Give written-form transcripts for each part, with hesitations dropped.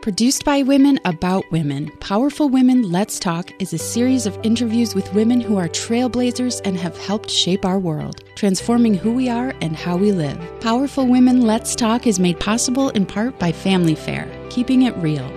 Produced by women about women, Powerful Women Let's Talk is a series of interviews with women who are trailblazers and have helped shape our world, transforming who we are and how we live. Powerful Women Let's Talk is made possible in part by Family Fare, keeping it real.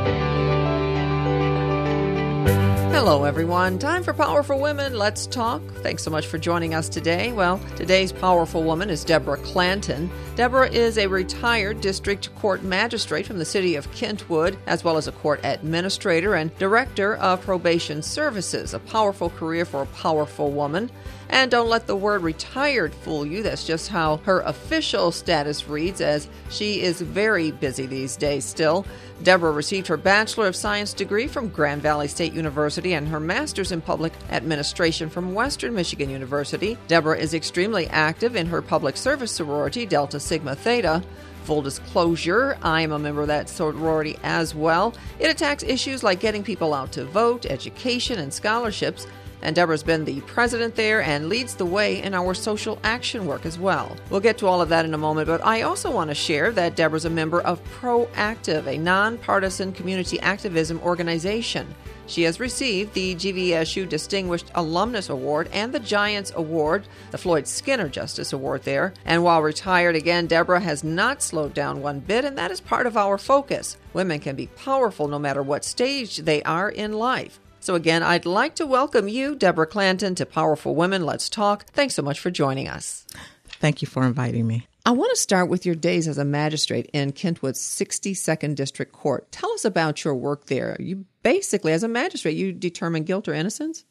Hello, everyone. Time for Powerful Women Let's Talk. Thanks so much for joining us today. Well, today's powerful woman is Deborah Clanton. Deborah is a retired district court magistrate from the city of Kentwood, as well as a court administrator and director of probation services. A powerful career for a powerful woman. And don't let the word retired fool you. That's just how her official status reads, as she is very busy these days still. Deborah received her Bachelor of Science degree from Grand Valley State University and her Master's in Public Administration from Western Michigan University. Deborah is extremely active in her public service sorority, Delta Sigma Theta. Full disclosure, I am a member of that sorority as well. It attacks issues like getting people out to vote, education, and scholarships. And Deborah's been the president there and leads the way in our social action work as well. We'll get to all of that in a moment, but I also want to share that Deborah's a member of Proactive, a nonpartisan community activism organization. She has received the GVSU Distinguished Alumnus Award and the Giants Award, the Floyd Skinner Justice Award there. And while retired again, Deborah has not slowed down one bit, and that is part of our focus. Women can be powerful no matter what stage they are in life. So again, I'd like to welcome you, Deborah Clanton, to Powerful Women Let's Talk. Thanks so much for joining us. Thank you for inviting me. I want to start with your days as a magistrate in Kentwood's 62nd District Court. Tell us about your work there. You basically, as a magistrate, you determine guilt or innocence?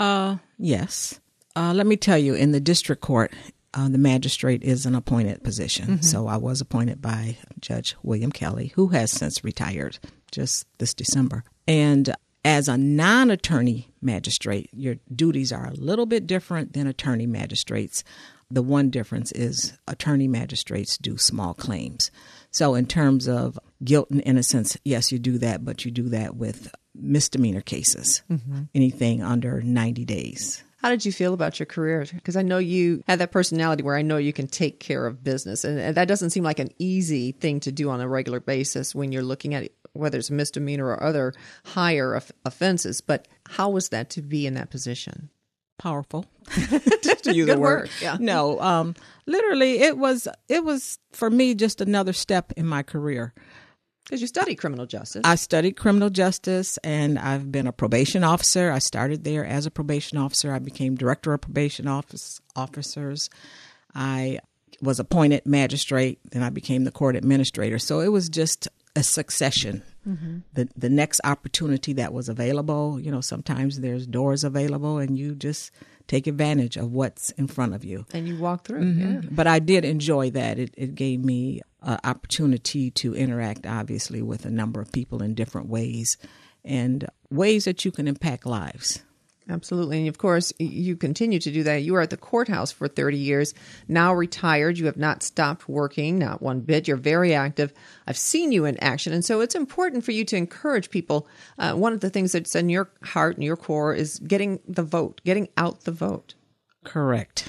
Yes. Let me tell you, in the district court, the magistrate is an appointed position. Mm-hmm. So I was appointed by Judge William Kelly, who has since retired just this December. And as a non-attorney magistrate, your duties are a little bit different than attorney magistrates. The one difference is attorney magistrates do small claims. So in terms of guilt and innocence, yes, you do that, but you do that with misdemeanor cases, anything under 90 days. How did you feel about your career? Because I know you had that personality where I know you can take care of business. And that doesn't seem like an easy thing to do on a regular basis when you're looking at it, whether it's misdemeanor or other higher offenses. But how was that to be in that position? Powerful, to use Good a word. Word, yeah. No, literally, it was for me just another step in my career. Because you studied criminal justice. I studied criminal justice, and I've been a probation officer. I started there as a probation officer. I became director of probation officers. I was appointed magistrate, then I became the court administrator. So it was just a succession. Mm-hmm. The next opportunity that was available, sometimes there's doors available and you just take advantage of what's in front of you. And you walk through. Mm-hmm. Yeah. But I did enjoy that. It gave me an opportunity to interact, obviously, with a number of people in different ways and ways that you can impact lives. Absolutely. And of course, you continue to do that. You were at the courthouse for 30 years, now retired. You have not stopped working, not one bit. You're very active. I've seen you in action. And so it's important for you to encourage people. One of the things that's in your heart and your core is getting the vote, getting out the vote. Correct.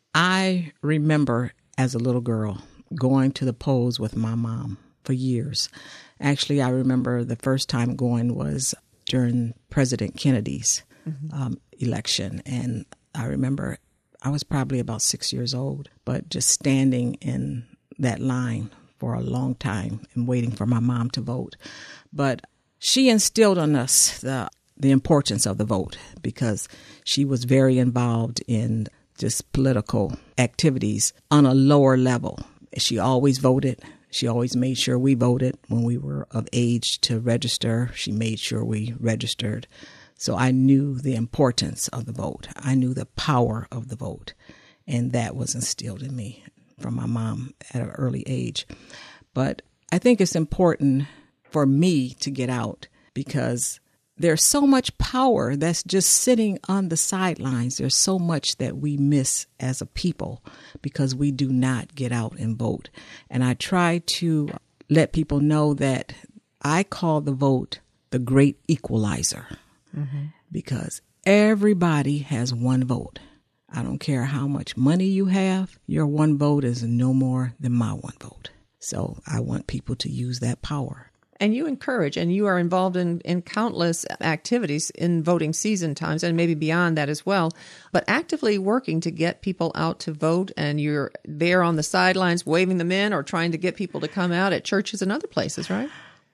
I remember as a little girl going to the polls with my mom for years. Actually, I remember the first time going was during President Kennedy's election. And I remember I was probably about 6 years old, but just standing in that line for a long time and waiting for my mom to vote. But she instilled on us the importance of the vote because she was very involved in just political activities on a lower level. She always voted. She always made sure we voted when we were of age to register. She made sure we registered. So I knew the importance of the vote. I knew the power of the vote. And that was instilled in me from my mom at an early age. But I think it's important for me to get out because there's so much power that's just sitting on the sidelines. There's so much that we miss as a people because we do not get out and vote. And I try to let people know that I call the vote the great equalizer. Mm-hmm. Because everybody has one vote. I don't care how much money you have. Your one vote is no more than my one vote. So I want people to use that power. And you encourage, and you are involved in countless activities in voting season times and maybe beyond that as well, but actively working to get people out to vote, and you're there on the sidelines waving them in or trying to get people to come out at churches and other places, right?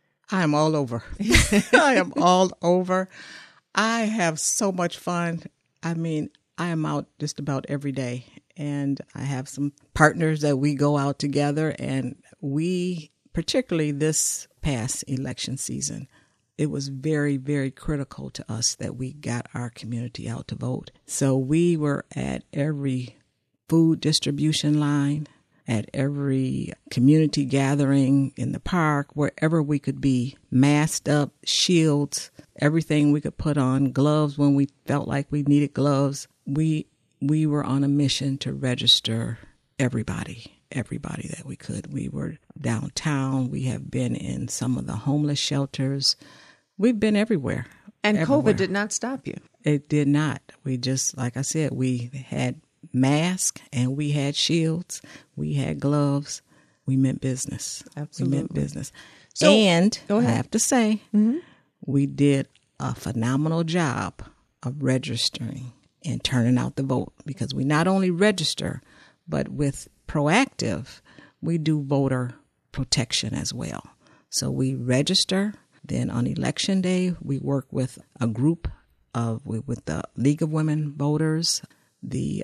I am all over. I am all over. I have so much fun. I mean, I am out just about every day, and I have some partners that we go out together, and we, particularly this past election season, it was very, very critical to us that we got our community out to vote. So we were at every food distribution line, at every community gathering in the park, wherever we could be, masked up, shields, everything we could put on, gloves when we felt like we needed gloves. We were on a mission to register everybody that we could. We were downtown. We have been in some of the homeless shelters. We've been everywhere. And everywhere. COVID did not stop you. It did not. We just, like I said, we had masks and we had shields. We had gloves. We meant business. Absolutely. We meant business. So, and go ahead. I have to say, we did a phenomenal job of registering and turning out the vote, because we not only register, but with Proactive, we do voter protection as well. So we register. Then on election day, we work with a group with the League of Women Voters, the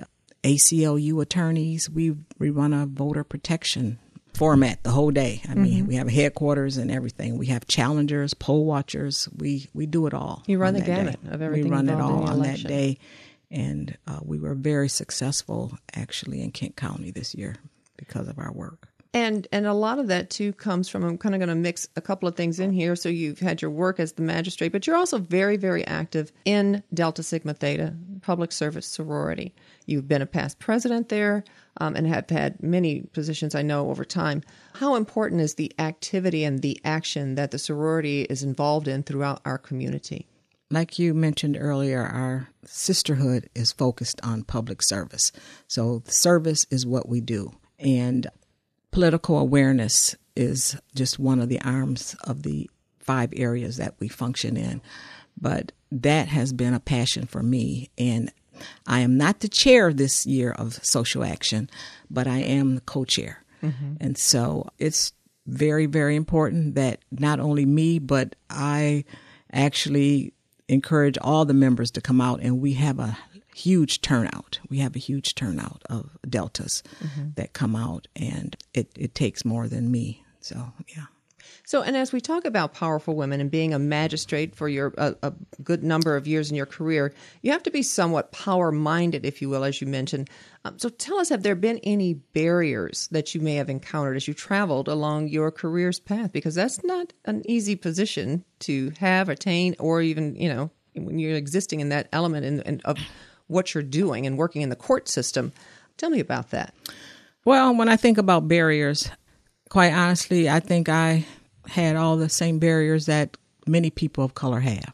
ACLU attorneys. We run a voter protection format the whole day. I mean, we have headquarters and everything. We have challengers, poll watchers. We do it all. You run the gamut of everything. We run it all on election. that day. And we were very successful, actually, in Kent County this year because of our work. And a lot of that, too, comes from, I'm kind of going to mix a couple of things in here. So you've had your work as the magistrate, but you're also very, very active in Delta Sigma Theta, public service sorority. You've been a past president there and have had many positions, I know, over time. How important is the activity and the action that the sorority is involved in throughout our community? Like you mentioned earlier, our sisterhood is focused on public service. So service is what we do. And political awareness is just one of the arms of the 5 areas that we function in. But that has been a passion for me. And I am not the chair this year of social action, but I am the co-chair. And so it's very, very important that not only me, but I actually encourage all the members to come out, and we have a huge turnout. We have a huge turnout of Deltas that come out, and it takes more than me. So, yeah. So, and as we talk about powerful women and being a magistrate for a good number of years in your career, you have to be somewhat power-minded, if you will, as you mentioned. So tell us, have there been any barriers that you may have encountered as you traveled along your career's path? Because that's not an easy position to have, attain, or even, when you're existing in that element and of what you're doing and working in the court system. Tell me about that. Well, when I think about barriers, quite honestly, I think I had all the same barriers that many people of color have,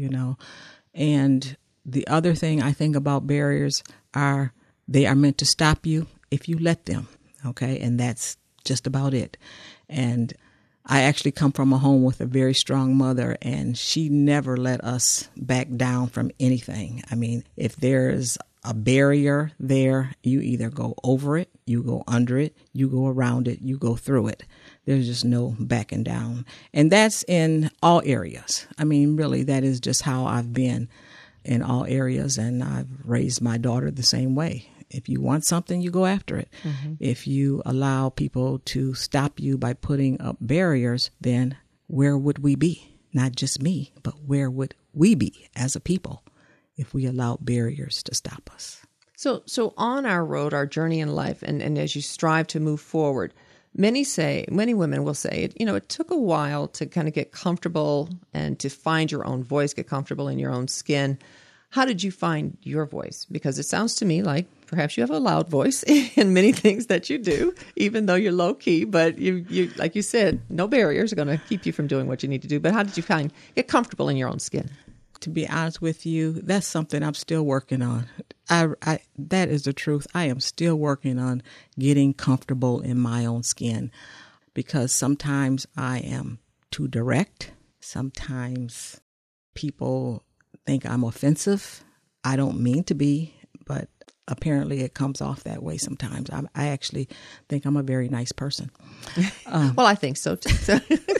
And the other thing I think about barriers are they are meant to stop you if you let them, okay? And that's just about it. And I actually come from a home with a very strong mother, and she never let us back down from anything. I mean, if there's a barrier there, you either go over it, you go under it, you go around it, you go through it. There's just no backing down. And that's in all areas. I mean, really, that is just how I've been in all areas, and I've raised my daughter the same way. If you want something, you go after it. If you allow people to stop you by putting up barriers, then where would we be? Not just me, but where would we be as a people if we allowed barriers to stop us? So on our road, our journey in life, and as you strive to move forward, many women will say, it took a while to kind of get comfortable and to find your own voice, get comfortable in your own skin. How did you find your voice? Because it sounds to me like perhaps you have a loud voice in many things that you do, even though you're low key. But you, like you said, no barriers are going to keep you from doing what you need to do. But how did you get comfortable in your own skin? To be honest with you, that's something I'm still working on. That is the truth. I am still working on getting comfortable in my own skin, because sometimes I am too direct. Sometimes people think I'm offensive. I don't mean to be, but apparently it comes off that way sometimes. I actually think I'm a very nice person. Well, I think so too.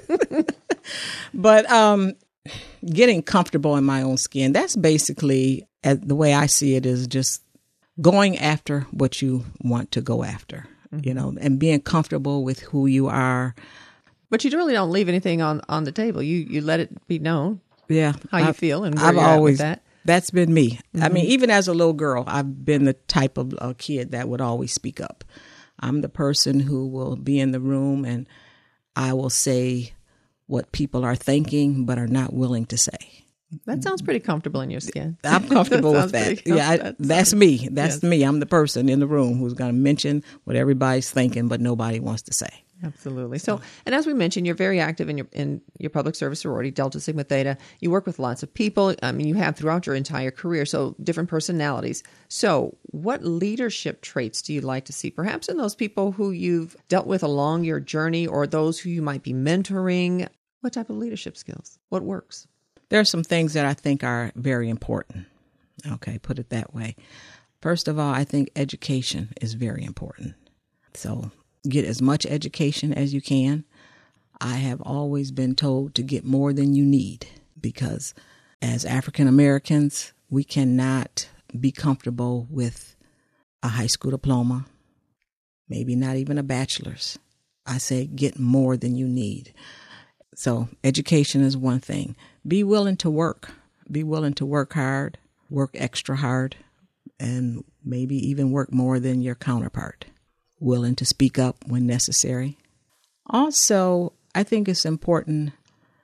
But getting comfortable in my own skin, that's basically, the way I see it, is just going after what you want to go after, and being comfortable with who you are. But you really don't leave anything on the table. You let it be known how you feel and where I've you're at always, with that. That's been me. I mean, even as a little girl, I've been the type of kid that would always speak up. I'm the person who will be in the room and I will say what people are thinking but are not willing to say. That sounds pretty comfortable in your skin. I'm comfortable with that. Yeah, that's me. That's me. I'm the person in the room who's going to mention what everybody's thinking but nobody wants to say. Absolutely. So, and as we mentioned, you're very active in your public service sorority, Delta Sigma Theta. You work with lots of people. I mean, you have throughout your entire career, so different personalities. So what leadership traits do you like to see, perhaps in those people who you've dealt with along your journey or those who you might be mentoring? What type of leadership skills? What works? There are some things that I think are very important. Okay, put it that way. First of all, I think education is very important. So get as much education as you can. I have always been told to get more than you need because as African Americans, we cannot be comfortable with a high school diploma, maybe not even a bachelor's. I say get more than you need. So education is one thing. Be willing to work. Be willing to work hard, work extra hard, and maybe even work more than your counterpart. Willing to speak up when necessary. Also, I think it's important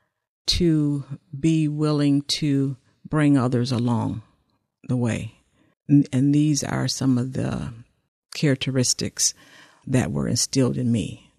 to be willing to bring others along the way. And these are some of the characteristics that were instilled in me.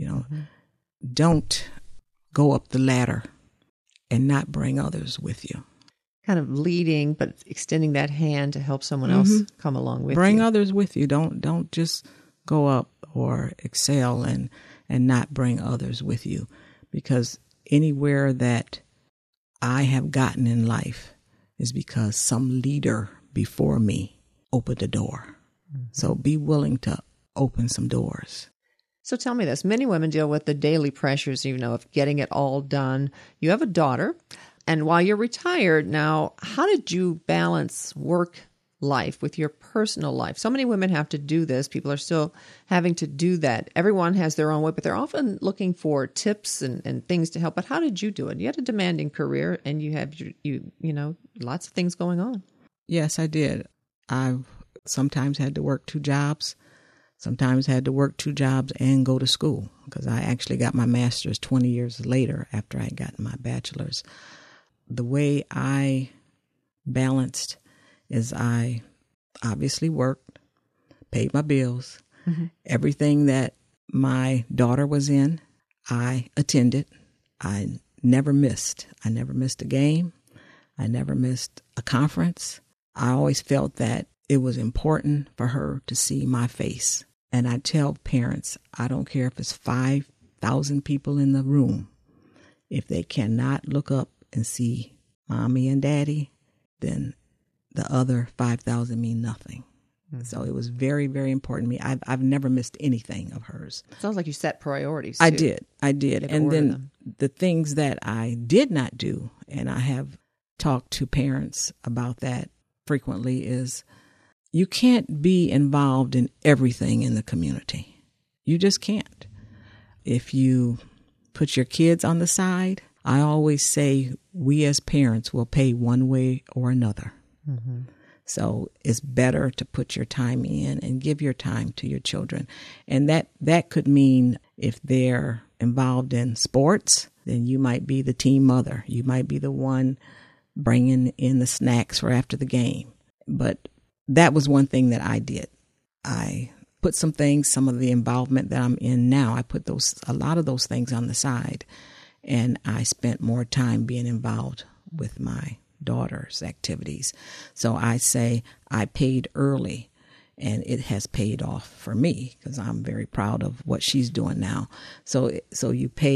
Don't go up the ladder and not bring others with you. Kind of leading, but extending that hand to help someone else come along with you. Bring others with you. Don't just go up or excel and not bring others with you, because anywhere that I have gotten in life is because some leader before me opened a door. So be willing to open some doors. So tell me this. Many women deal with the daily pressures, of getting it all done. You have a daughter, and while you're retired now, how did you balance work life with your personal life? So many women have to do this. People are still having to do that. Everyone has their own way, but they're often looking for tips and things to help. But how did you do it? You had a demanding career and you have lots of things going on. Yes, I did. I've sometimes had to work 2 jobs, sometimes had to work 2 jobs and go to school, because I actually got my master's 20 years later after I had gotten my bachelor's. The way I balanced is I obviously worked, paid my bills. Everything that my daughter was in, I attended. I never missed. I never missed a game. I never missed a conference. I always felt that it was important for her to see my face. And I tell parents, I don't care if it's 5,000 people in the room. If they cannot look up and see mommy and daddy, then the other 5,000 mean nothing. So it was very, very important to me. I've never missed anything of hers. Sounds like you set priorities. I did. And then the things that I did not do, and I have talked to parents about that frequently, is you can't be involved in everything in the community. You just can't. If you put your kids on the side, I always say we as parents will pay one way or another. So it's better to put your time in and give your time to your children. And that could mean if they're involved in sports, then you might be the team mother. You might be the one bringing in the snacks for after the game. But that was one thing that I did. I put some of the involvement that I'm in now, I put a lot of those things on the side. And I spent more time being involved with my daughter's activities. So I say I paid early, and it has paid off for me because I'm very proud of what she's doing now. So you pay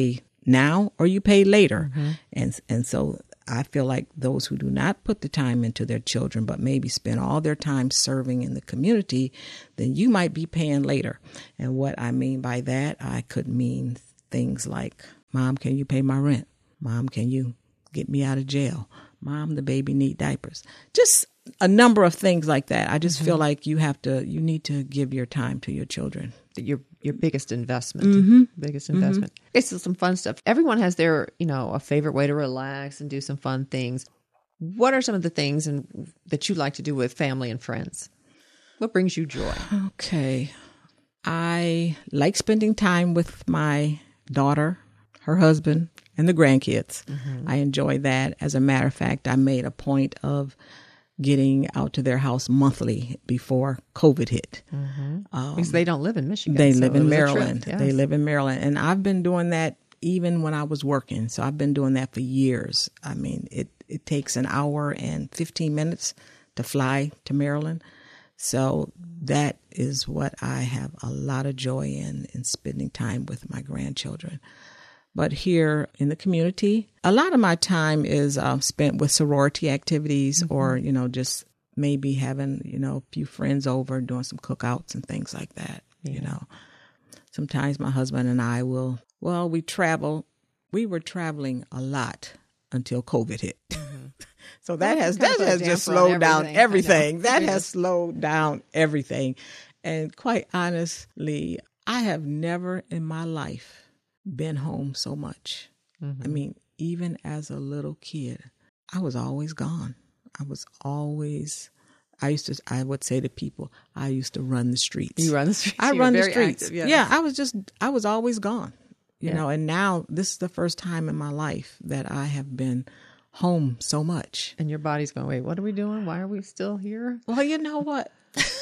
now or you pay later. And so I feel like those who do not put the time into their children, but maybe spend all their time serving in the community, then you might be paying later. And what I mean by that, I could mean things like, Mom, can you pay my rent? Mom, can you get me out of jail? Mom, the baby need diapers. Just a number of things like that. I just feel like you need to give your time to your children. Your biggest investment. Biggest investment. Okay, so some fun stuff. Everyone has their, a favorite way to relax and do some fun things. What are some of the things that you like to do with family and friends? What brings you joy? Okay. I like spending time with my daughter, her husband, and the grandkids. I enjoy that. As a matter of fact, I made a point of getting out to their house monthly before COVID hit. Because they don't live in Michigan. They live in Maryland. They live in Maryland. And I've been doing that even when I was working. So I've been doing that for years. I mean, it takes an hour and 15 minutes to fly to Maryland. So that is what I have a lot of joy in spending time with my grandchildren. But here in the community, a lot of my time is spent with sorority activities or, just maybe having, a few friends over, doing some cookouts and things like that, Sometimes my husband and I we travel. We were traveling a lot until COVID hit. So that has just slowed down everything. That has slowed down everything. And quite honestly, I have never in my life been home so much. I mean, even as a little kid, I was always gone. I would say to people, I used to run the streets. You run the streets. I run the streets. Active, yes. Yeah, I was always gone, and now this is the first time in my life that I have been home so much. And your body's going, wait, what are we doing? Why are we still here? Well, you know what?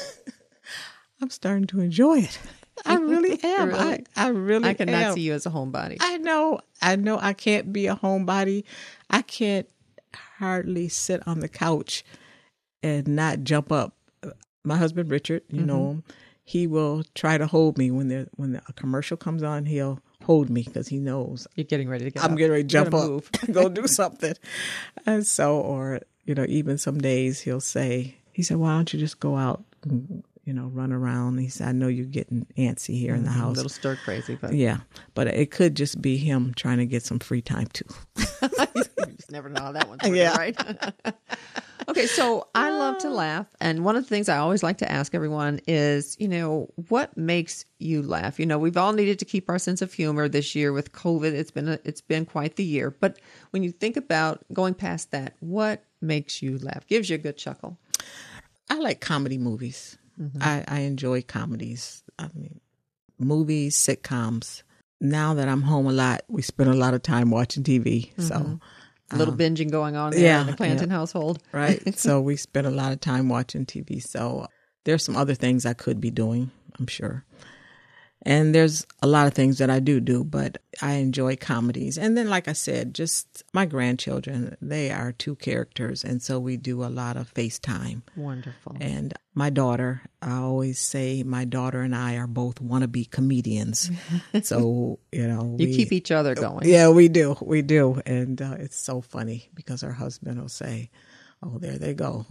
I'm starting to enjoy it. I really am. Really? I really I cannot am. see you as a homebody. I know I can't be a homebody. I can't hardly sit on the couch and not jump up. My husband, Richard, you know him, he will try to hold me when a commercial comes on. He'll hold me because he knows You're getting ready to get I'm up. getting ready to jump up, go do something. And so, or, even some days he said, why don't you just go out and, run around. He said, I know you're getting antsy here in the house. A little stir crazy. But yeah, but it could just be him trying to get some free time too. You just never know how that one's working, right? Okay, so I love to laugh. And one of the things I always like to ask everyone is, what makes you laugh? We've all needed to keep our sense of humor this year with COVID. It's been quite the year. But when you think about going past that, what makes you laugh? Gives you a good chuckle? I like comedy movies. I enjoy comedies. I mean, movies, sitcoms. Now that I'm home a lot, we spend a lot of time watching TV. So a little binging going on there in the Clanton household. Right. So we spend a lot of time watching TV. So there's some other things I could be doing, I'm sure. And there's a lot of things that I do, but I enjoy comedies. And then, like I said, just my grandchildren, they are two characters. And so we do a lot of FaceTime. Wonderful. And my daughter, I always say my daughter and I are both wannabe comedians. So, you keep each other going. Yeah, we do. We do. And it's so funny because her husband will say, oh, there they go.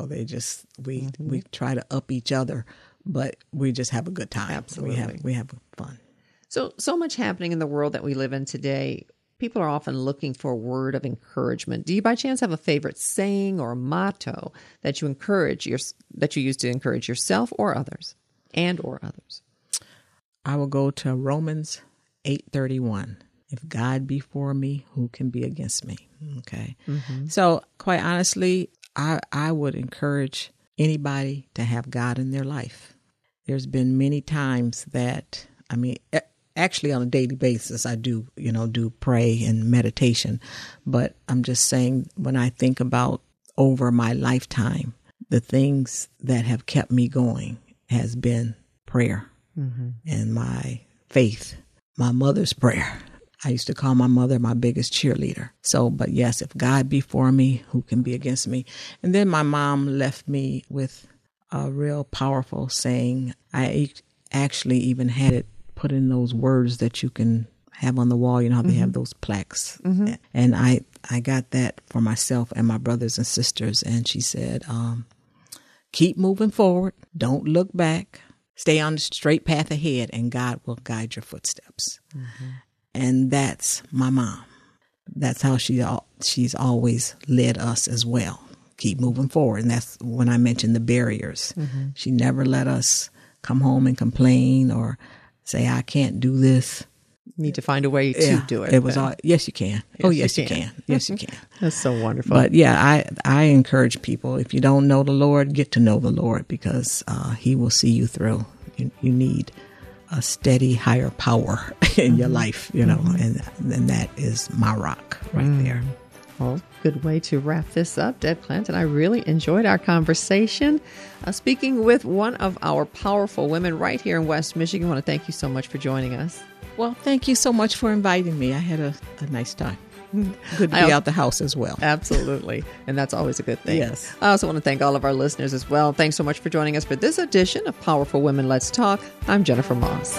We try to up each other. But we just have a good time. Absolutely. We have fun. So much happening in the world that we live in today. People are often looking for a word of encouragement. Do you by chance have a favorite saying or motto that you use to encourage yourself or others or others? I will go to Romans 8:31. If God be for me, who can be against me? Okay. So quite honestly, I would encourage anybody to have God in their life. There's been many times that, actually on a daily basis, I do pray and meditation. But I'm just saying, when I think about over my lifetime, the things that have kept me going has been prayer and my faith, my mother's prayer. I used to call my mother my biggest cheerleader. So, but yes, if God be for me, who can be against me? And then my mom left me with a real powerful saying. I actually even had it put in those words that you can have on the wall. You know how they have those plaques. And I got that for myself and my brothers and sisters. And she said, keep moving forward. Don't look back. Stay on the straight path ahead, and God will guide your footsteps. And that's my mom. That's how she's always led us as well. Keep moving forward. And that's when I mentioned the barriers. She never let us come home and complain or say, I can't do this. Need to find a way to do it. It was all, yes, you can. Yes, you can. Yes, you can. That's so wonderful. But yeah, I encourage people, if you don't know the Lord, get to know the Lord, because he will see you through. You need a steady higher power in your life, you know, and that is my rock right there. Well, good way to wrap this up, Deb Clanton. I really enjoyed our conversation. Speaking with one of our powerful women right here in West Michigan, I want to thank you so much for joining us. Well, thank you so much for inviting me. I had a nice time. Good to be out the house as well. Absolutely. And that's always a good thing. Yes. I also want to thank all of our listeners as well. Thanks so much for joining us for this edition of Powerful Women Let's Talk. I'm Jennifer Moss.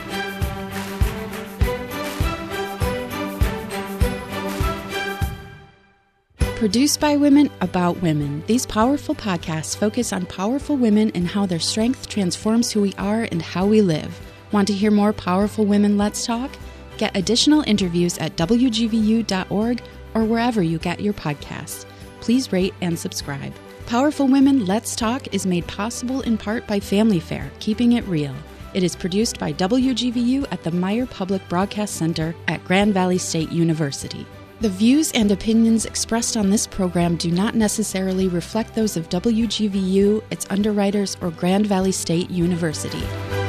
Produced by women, about women, these powerful podcasts focus on powerful women and how their strength transforms who we are and how we live. Want to hear more Powerful Women Let's Talk? Get additional interviews at WGVU.org or wherever you get your podcasts. Please rate and subscribe. Powerful Women Let's Talk is made possible in part by Family Fare, keeping it real. It is produced by WGVU at the Meyer Public Broadcast Center at Grand Valley State University. The views and opinions expressed on this program do not necessarily reflect those of WGVU, its underwriters, or Grand Valley State University.